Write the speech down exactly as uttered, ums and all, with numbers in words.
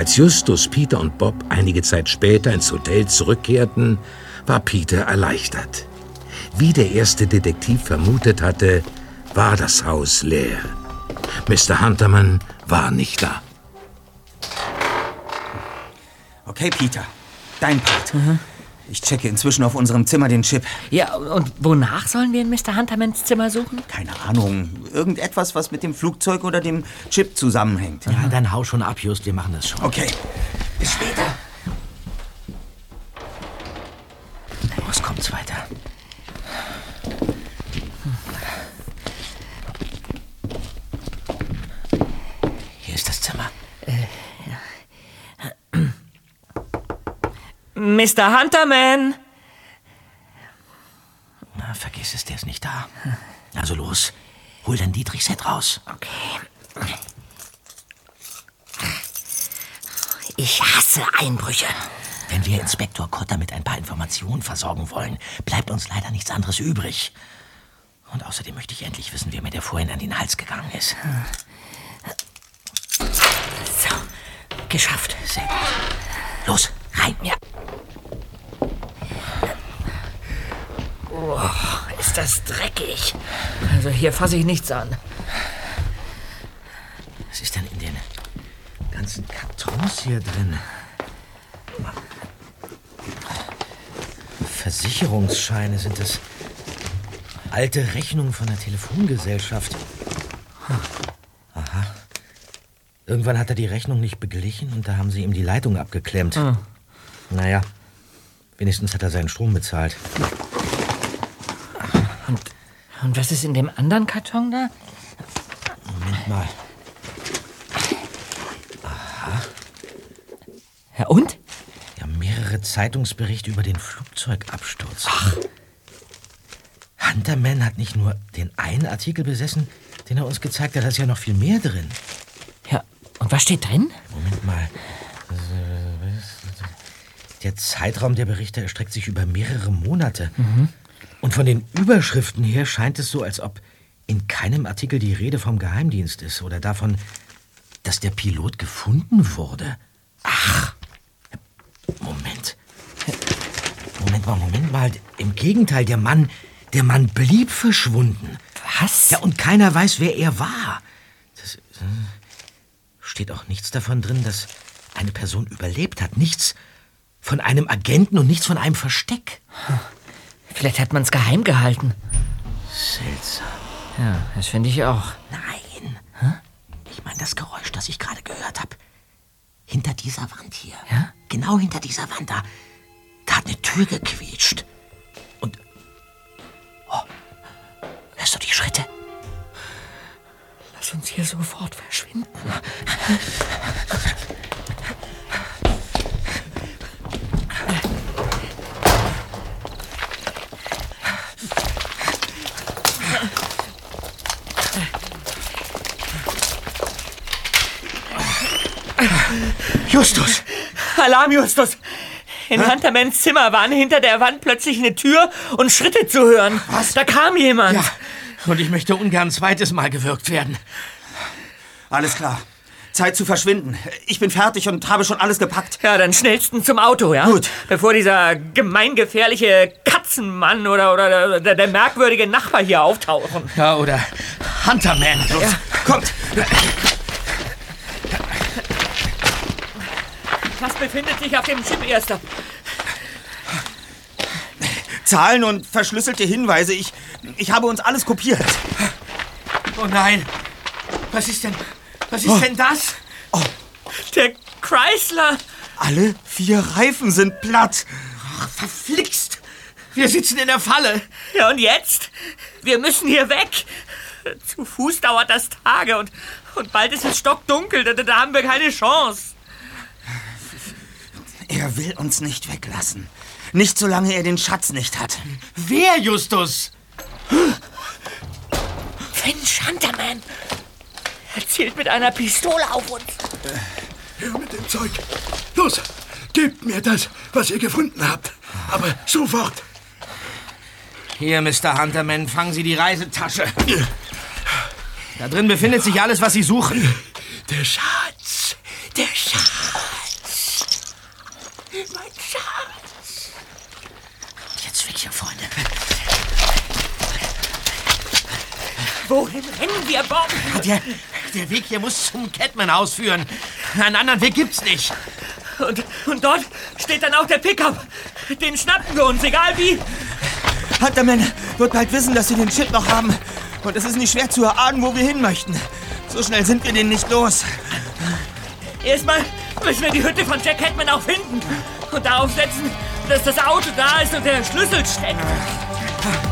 Als Justus, Peter und Bob einige Zeit später ins Hotel zurückkehrten, war Peter erleichtert. Wie der erste Detektiv vermutet hatte, war das Haus leer. Mister Hunterman war nicht da. Okay, Peter, dein Part. Mhm. Ich checke inzwischen auf unserem Zimmer den Chip. Ja, und wonach sollen wir in Mister Huntermans Zimmer suchen? Keine Ahnung. Irgendetwas, was mit dem Flugzeug oder dem Chip zusammenhängt. Ja, dann hau schon ab, Just. Wir machen das schon. Okay. Bis später. Los, kommt's weiter. Hier ist das Zimmer. Äh, ja. Mister Hunterman! Na, vergiss es, der ist nicht da. Also los, hol dein Dietrich-Set raus. Okay. Ich hasse Einbrüche. Wenn wir Inspektor Cotter mit ein paar Informationen versorgen wollen, bleibt uns leider nichts anderes übrig. Und außerdem möchte ich endlich wissen, wer mir der vorhin an den Hals gegangen ist. So, geschafft. Sehr gut. Los, rein. Ja. Oh, ist das dreckig. Also hier fasse ich nichts an. Was ist denn in den ganzen Kartons hier drin? Versicherungsscheine, sind das alte Rechnungen von der Telefongesellschaft. Aha. Irgendwann hat er die Rechnung nicht beglichen und da haben sie ihm die Leitung abgeklemmt. Hm. Naja, wenigstens hat er seinen Strom bezahlt. Und, und was ist in dem anderen Karton da? Moment mal. Aha. Ja, und? Ja, mehrere Zeitungsberichte über den Flugzeugabsturz. Ach. Hunterman hat nicht nur den einen Artikel besessen, den er uns gezeigt hat, da ist ja noch viel mehr drin. Ja, und was steht drin? Moment mal. Der Zeitraum der Berichte erstreckt sich über mehrere Monate. Mhm. Und von den Überschriften her scheint es so, als ob in keinem Artikel die Rede vom Geheimdienst ist oder davon, dass der Pilot gefunden wurde. Ach, Moment. Moment mal, Moment mal. Im Gegenteil, der Mann, der Mann blieb verschwunden. Was? Ja, und keiner weiß, wer er war. Das äh, steht auch nichts davon drin, dass eine Person überlebt hat. Nichts von einem Agenten und nichts von einem Versteck. Vielleicht hat man es geheim gehalten. Seltsam. Ja, das finde ich auch. Nein. Hä? Ich meine das Geräusch, das ich gerade gehört habe. Hinter dieser Wand hier. Ja? Genau hinter dieser Wand. Da, da hat eine Tür gequietscht. Und... Oh, hörst du die Schritte? Lass uns hier sofort verschwinden. Justus! Alarm, Justus! In Hä? Huntermans Zimmer waren hinter der Wand plötzlich eine Tür und Schritte zu hören. Was? Da kam jemand. Ja, und ich möchte ungern ein zweites Mal gewürgt werden. Alles klar. Zeit zu verschwinden. Ich bin fertig und habe schon alles gepackt. Ja, dann schnellsten zum Auto, ja? Gut. Bevor dieser gemeingefährliche Katzenmann oder, oder der, der merkwürdige Nachbar hier auftauchen. Ja, oder Hunterman. Los, ja. Kommt! Was befindet sich auf dem Chip, Erster? Zahlen und verschlüsselte Hinweise. Ich, ich habe uns alles kopiert. Oh nein. Was ist denn... Was ist oh. denn das? Oh. Der Chrysler. Alle vier Reifen sind platt. Ach, verflixt. Wir sitzen in der Falle. Ja, und jetzt? Wir müssen hier weg. Zu Fuß dauert das Tage und, und bald ist es stockdunkel. Da, da haben wir keine Chance. Er will uns nicht weglassen. Nicht solange er den Schatz nicht hat. Wer, Justus? Finch Hunterman. Er zielt mit einer Pistole auf uns. Äh, hör mit dem Zeug. Los, gebt mir das, was ihr gefunden habt. Aber sofort. Hier, Mister Hunterman, fangen Sie die Reisetasche. Da drin befindet sich alles, was Sie suchen. Der Schatz. Der Schatz. Wohin rennen wir, Bob? Der, der Weg hier muss zum Catman-Haus führen. Einen anderen Weg gibt's nicht. Und, und dort steht dann auch der Pickup. Den schnappen wir uns, egal wie. Hunterman wird bald wissen, dass sie den Chip noch haben. Und es ist nicht schwer zu erahnen, wo wir hin möchten. So schnell sind wir den nicht los. Erstmal müssen wir die Hütte von Jack Catman auch finden. Und darauf setzen, dass das Auto da ist und der Schlüssel steckt.